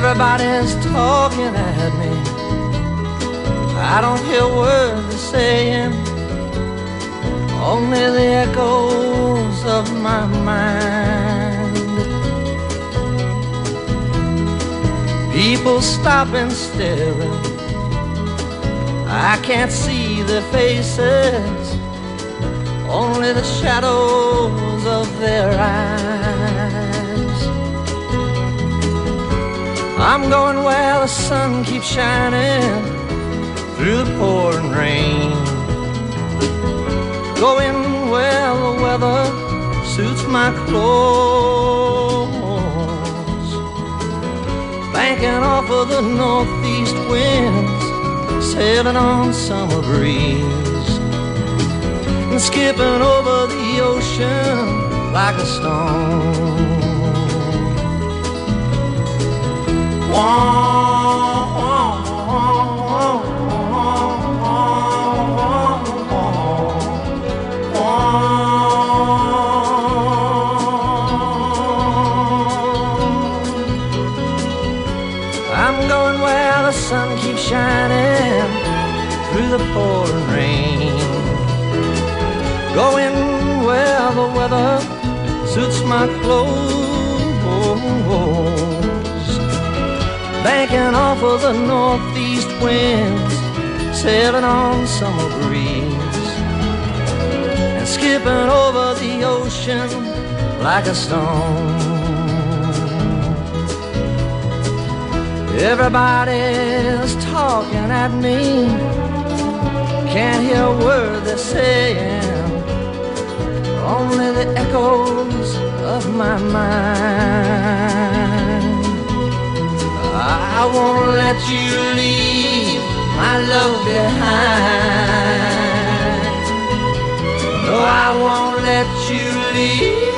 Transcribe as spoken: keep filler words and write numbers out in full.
Everybody's talking at me. I don't hear words they're saying, only the echoes of my mind. People stop and staring, I can't see their faces, only the shadows of their eyes. I'm going where the sun keeps shining through the pouring rain, going where the weather suits my clothes, banking off of the northeast winds, sailing on summer breeze, and skipping over the ocean like a stone. I'm going where the sun keeps shining through the pouring rain, going where the weather suits my clothes, banking off of the northeast winds, sailing on summer breeze, and skipping over the ocean like a stone. Everybody's talking at me, can't hear a word they're saying, only the echoes of my mind. I won't let you leave my love behind. No, I won't let you leave